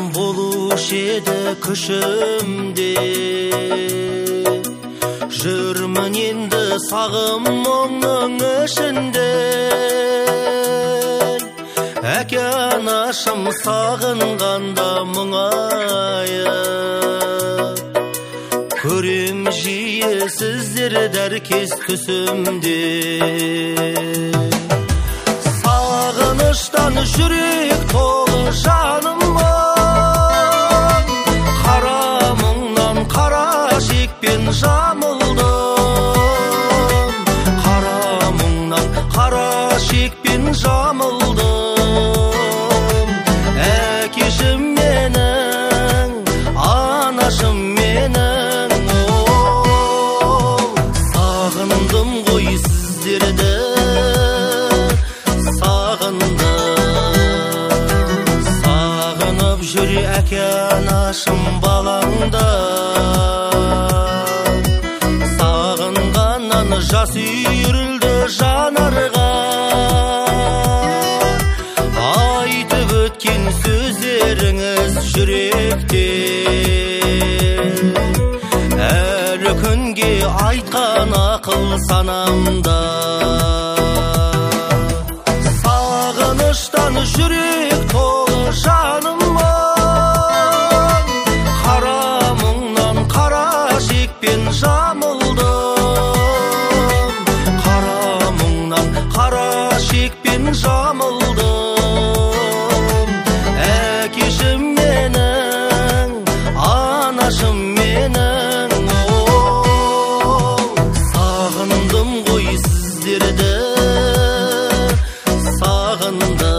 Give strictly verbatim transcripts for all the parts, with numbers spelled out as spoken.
болушы еді күшімде. Жүрмін енді сағым мұңның ішінде. Әке анашым сағынғанда мұңайып, көрем жиі сіздер дәркез түсімде. Сағыныштан жүрек толы жаным мұң, қара мұңнан қара шекпен жамылдым. Қара мұңнан қара шекпен жамылдым. Әкешім менің, анашым менің, ол сағындым ғой сіздерді, сағынып жүр әке анашым балаңда. Сағынғаннан жас үйірілді жанарға, айтып өткен сөздеріңіз жүректе. Әлі күнге айтқан ақыл санамда. Сағыныштан жүрек толы жаным мұң, қара мұңнан қара шекпен жамылдым. Қара мұңнан қара шекпен жамылдым. Әкешім менің, анашым менің, ол сағындым ғой сіздерді, сағынды.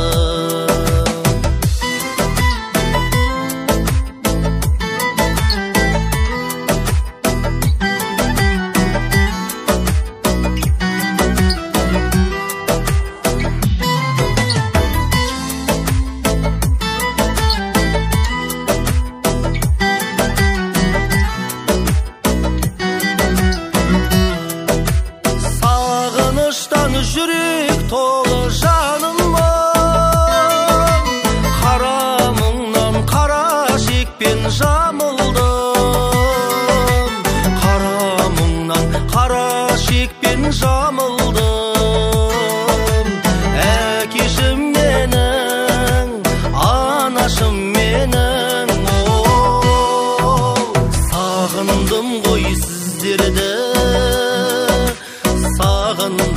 Сағыныштан жүрек толы жаным мұң, қара мұңнан қара шекпен жамылдым. Қара мұңнан қара шекпен жамылдым. Әкешім менің, анашым менің, ол сағындым ғой сіздерді, сағындым.